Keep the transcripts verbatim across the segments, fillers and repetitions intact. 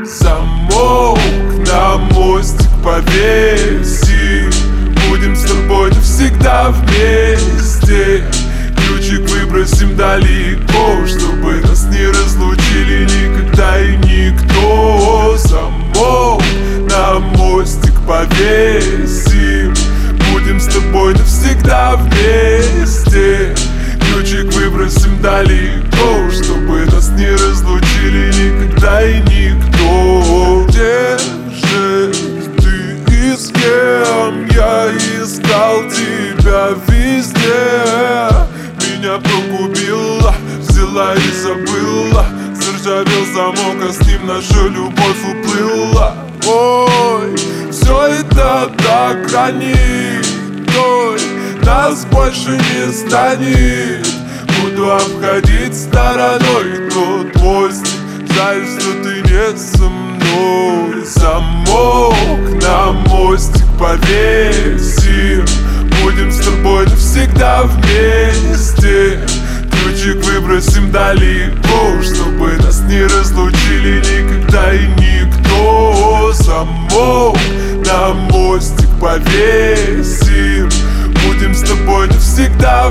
Замок на мостик повесим, будем с тобой навсегда вместе. Ключик выбросим далеко, чтобы нас не разлучили никогда и никто. Замок на мостик повесим, будем с тобой навсегда вместе. Ключик выбросим далеко, чтобы нас не разлучили никогда и никто. Где же ты и с кем? Я искал тебя везде. Меня погубила, взяла и забыла. Заржавел замок, а с ним наша любовь уплыла. Ой, все это так ранит. Ой, нас больше не станет. Буду обходить стороной тот мостик. Жаль, что ты не со мной. Замок на мостик повесим, будем с тобой навсегда вместе. Ключик выбросим далеко, чтобы нас не разлучили никогда и никто. Замок на мостик повесим, будем с тобой навсегда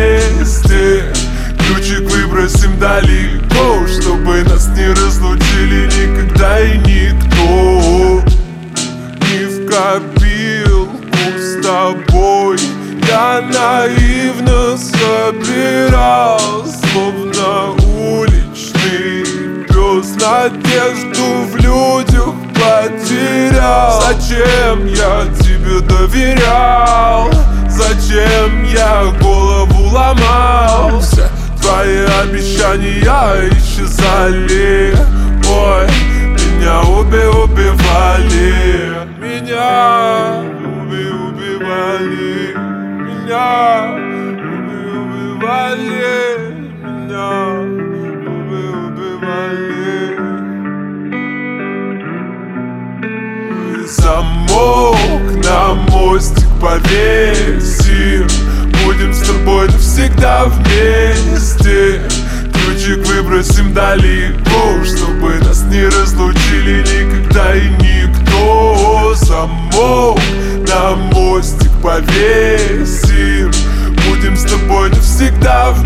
вместе. Ключик выбросим далеко, чтобы нас не разлучили никогда и никто. Не в копилку с тобой я наивно собирал, словно уличный пес, надежду в людях потерял. Зачем я тебе доверял? Зачем я голову ломал? Все твои обещания исчезали. Ой, меня уби убивали. Меня уби убивали. Меня уби убивали. Меня уби убивали. Замок на мостик повесим, будем с тобой навсегда вместе. Ключик выбросим далеко, чтобы нас не разлучили никогда и никто. Замок на мостик повесим, будем с тобой навсегда